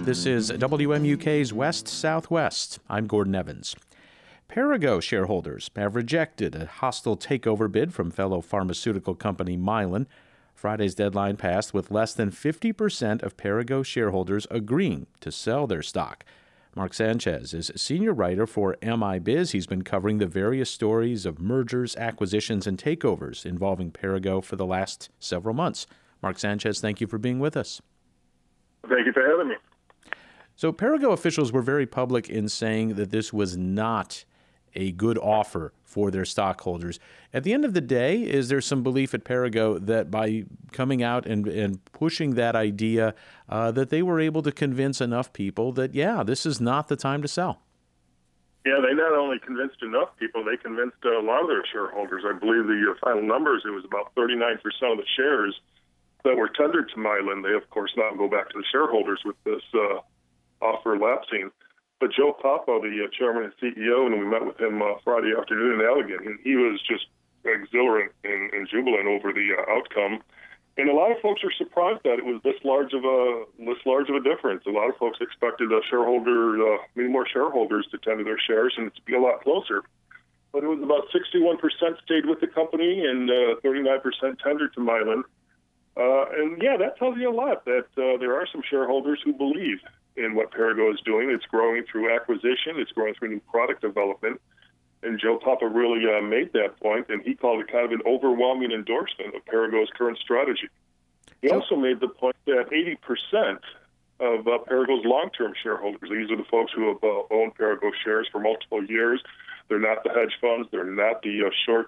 This is WMUK's West Southwest. I'm Gordon Evans. Perrigo shareholders have rejected a hostile takeover bid from fellow pharmaceutical company Mylan. Friday's deadline passed with less than 50% of Perrigo shareholders agreeing to sell their stock. Mark Sanchez is a senior writer for MIBiz. He's been covering the various stories of mergers, acquisitions, and takeovers involving Perrigo for the last several months. Mark Sanchez, thank you for being with us. Thank you for having me. So Perrigo officials were very public in saying that this was not a good offer for their stockholders. At the end of the day, is there some belief at Perrigo that by coming out and pushing that idea, that they were able to convince enough people that, yeah, this is not the time to sell? Yeah, they not only convinced enough people, they convinced a lot of their shareholders. I believe the final numbers, it was about 39% of the shares that were tendered to Mylan. They, of course, now go back to the shareholders with this offer lapsing. But Joe Papa, the chairman and CEO, and we met with him Friday afternoon in Allegan, and he was just exhilarant and jubilant over the outcome. And a lot of folks are surprised that it was this large of a difference. A lot of folks expected many more shareholders to tender their shares and to be a lot closer. But it was about 61% stayed with the company and 39% tendered to Mylan. And yeah, that tells you a lot that there are some shareholders who believe in what Perrigo is doing. It's growing through acquisition. It's growing through new product development. And Joe Papa really made that point, and he called it kind of an overwhelming endorsement of Perrigo's current strategy. He also made the point that 80% of Perrigo's long-term shareholders, these are the folks who have owned Perrigo shares for multiple years. They're not the hedge funds. They're not the short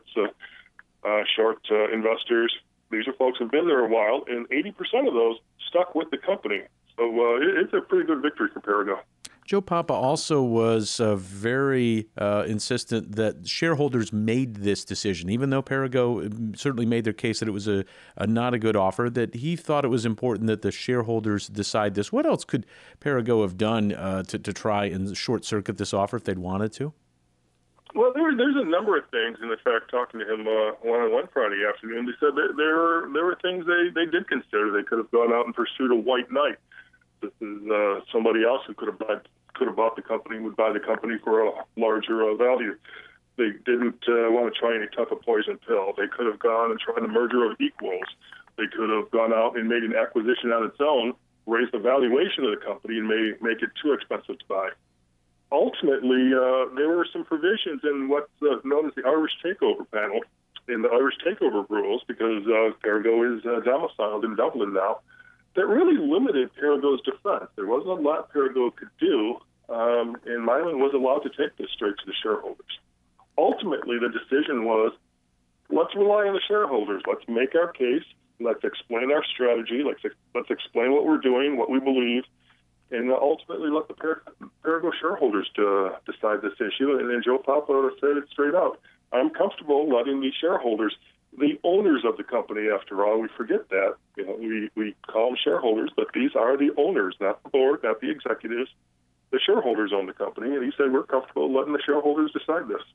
investors. These are folks who have been there a while, and 80% of those stuck with the company. So it's a pretty good victory for Perrigo. Joe Papa also was very insistent that shareholders made this decision, even though Perrigo certainly made their case that it was a not a good offer, that he thought it was important that the shareholders decide this. What else could Perrigo have done to try and short-circuit this offer if they'd wanted to? Well, there's a number of things. And in fact, talking to him one-on-one Friday afternoon, they said that there were things they did consider. They could have gone out and pursued a white knight. This is somebody else who could have bought the company, would buy the company for a larger value. They didn't want to try any type of poison pill. They could have gone and tried a merger of equals. They could have gone out and made an acquisition on its own, raised the valuation of the company, and make it too expensive to buy. Ultimately, there were some provisions in what's known as the Irish Takeover Panel in the Irish Takeover rules, because Perrigo is domiciled in Dublin now, that really limited Perrigo's defense. There wasn't a lot Perrigo could do, and Mylan was allowed to take this straight to the shareholders. Ultimately, the decision was, let's rely on the shareholders. Let's make our case. Let's explain our strategy. Let's explain what we're doing, what we believe, and ultimately let the Perrigo shareholders decide this issue. And then Joe Papa said it straight out. I'm comfortable letting the shareholders, the owners of the company, after all, we forget that. We call them shareholders, but these are the owners, not the board, not the executives. The shareholders own the company, and he said we're comfortable letting the shareholders decide this.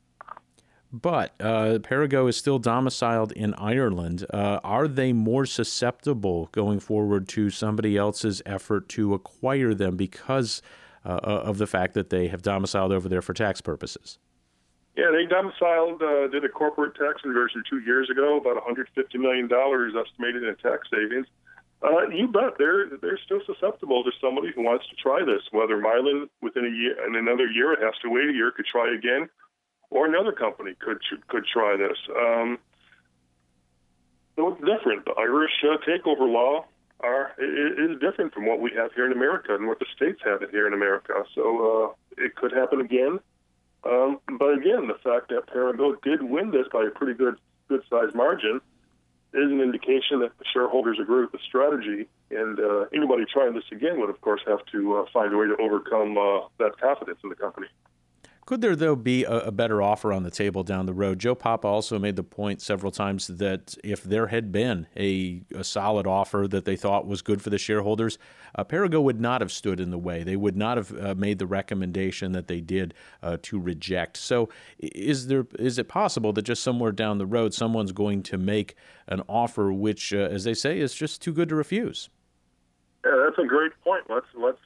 But Perrigo is still domiciled in Ireland. Are they more susceptible going forward to somebody else's effort to acquire them because of the fact that they have domiciled over there for tax purposes? Yeah, they domiciled, did a corporate tax conversion 2 years ago, about $150 million estimated in tax savings. You bet they're still susceptible to somebody who wants to try this, whether Mylan within a year, in another year, it has to wait a year, could try again, or another company could try this. So it's different. The Irish takeover law is different from what we have here in America and what the states have here in America. So it could happen again. But again, the fact that Perrigo did win this by a pretty good-sized margin is an indication that the shareholders agree with the strategy, and anybody trying this again would, of course, have to find a way to overcome that confidence in the company. Could there, though, be a better offer on the table down the road? Joe Papa also made the point several times that if there had been a solid offer that they thought was good for the shareholders, Perrigo would not have stood in the way. They would not have made the recommendation that they did to reject. So is it possible that just somewhere down the road someone's going to make an offer which, as they say, is just too good to refuse? Yeah, that's a great point. Let's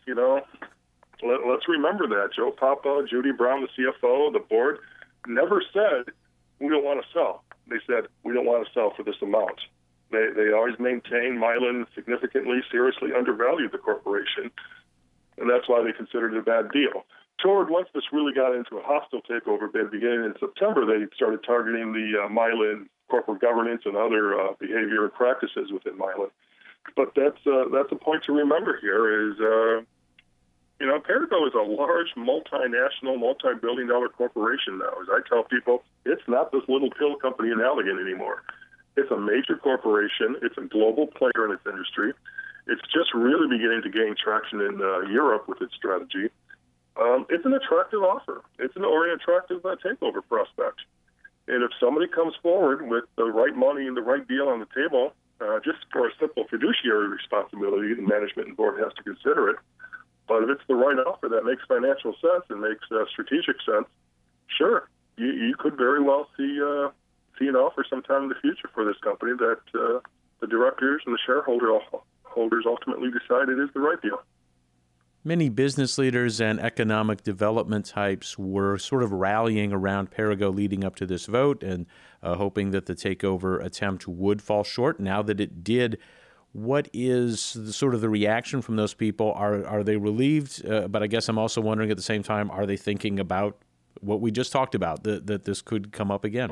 remember that. Joe Papa, Judy Brown, the CFO, the board, never said we don't want to sell. They said we don't want to sell for this amount. They always maintained Mylan significantly, seriously undervalued the corporation, and that's why they considered it a bad deal. Once this really got into a hostile takeover bid beginning in September, they started targeting the Mylan corporate governance and other behavior and practices within Mylan. But that's a point to remember here is, Perrigo is a large, multinational, multi-billion-dollar corporation now. As I tell people, it's not this little pill company in Allegan anymore. It's a major corporation. It's a global player in its industry. It's just really beginning to gain traction in Europe with its strategy. It's an attractive offer. It's an attractive takeover prospect. And if somebody comes forward with the right money and the right deal on the table, just for a simple fiduciary responsibility, the management and board has to consider it. But if it's the right offer that makes financial sense and makes strategic sense, sure, you could very well see an offer sometime in the future for this company that the directors and the shareholders ultimately decided is the right deal. Many business leaders and economic development types were sort of rallying around Perrigo leading up to this vote and hoping that the takeover attempt would fall short. Now that it did, what is the reaction from those people? Are they relieved? But I guess I'm also wondering at the same time, are they thinking about what we just talked about, that this could come up again?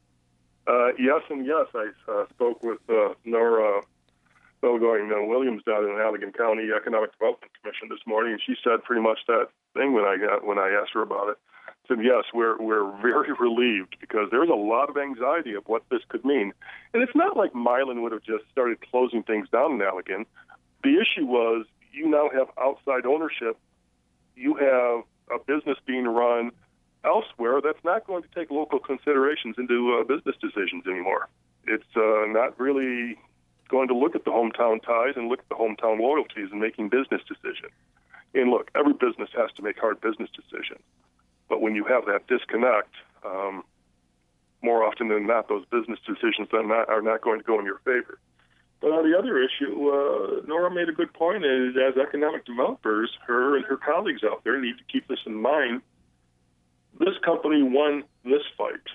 Yes and yes. I spoke with Nora Williams down in Allegan County Economic Development Commission this morning, and she said pretty much that thing when I asked her about it. Said yes, we're very relieved because there's a lot of anxiety of what this could mean, and it's not like Mylan would have just started closing things down in Allegan. The issue was you now have outside ownership. You have a business being run elsewhere that's not going to take local considerations into business decisions anymore. It's not really going to look at the hometown ties and look at the hometown loyalties in making business decisions. And look, every business has to make hard business decisions. But when you have that disconnect, more often than not, those business decisions are not going to go in your favor. But on the other issue, Nora made a good point, is as economic developers, her and her colleagues out there need to keep this in mind. This company won this fight.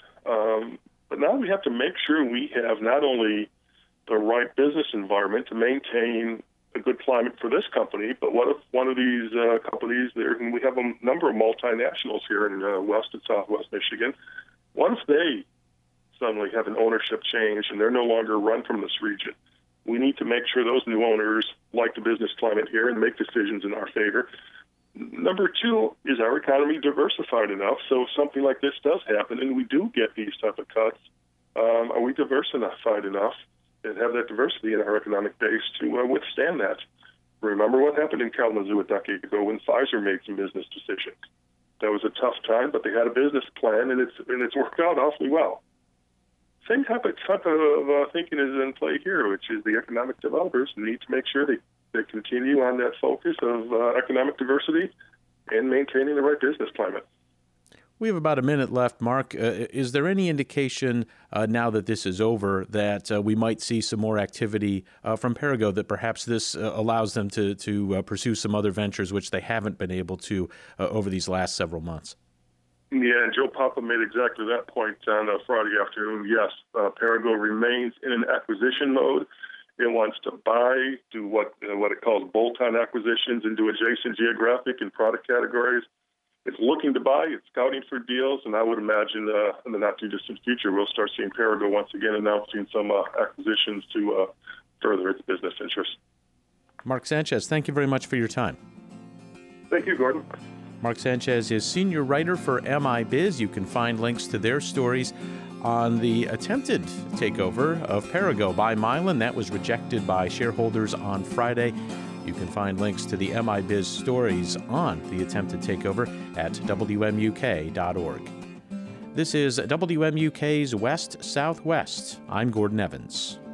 But now we have to make sure we have not only the right business environment to maintain a good climate for this company, but what if one of these companies, and we have a number of multinationals here in West and Southwest Michigan, once they suddenly have an ownership change and they're no longer run from this region, we need to make sure those new owners like the business climate here and make decisions in our favor. Number two, is our economy diversified enough so if something like this does happen and we do get these type of cuts, are we diversified enough and have that diversity in our economic base to withstand that? Remember what happened in Kalamazoo a decade ago when Pfizer made some business decisions. That was a tough time, but they had a business plan, and it's worked out awfully well. Same type of thinking is in play here, which is the economic developers need to make sure they continue on that focus of economic diversity and maintaining the right business climate. We have about a minute left, Mark. Is there any indication now that this is over that we might see some more activity from Perrigo, that perhaps this allows them to pursue some other ventures which they haven't been able to over these last several months? Yeah, and Joe Papa made exactly that point on Friday afternoon. Yes, Perrigo remains in an acquisition mode. It wants to buy, do what it calls bolt-on acquisitions into adjacent geographic and product categories. It's looking to buy, it's scouting for deals, and I would imagine in the not-too-distant future we'll start seeing Perrigo once again announcing some acquisitions to further its business interests. Mark Sanchez, thank you very much for your time. Thank you, Gordon. Mark Sanchez is senior writer for MIBiz. You can find links to their stories on the attempted takeover of Perrigo by Mylan. That was rejected by shareholders on Friday. You can find links to the MIBiz stories on the attempted takeover at WMUK.org. This is WMUK's West Southwest. I'm Gordon Evans.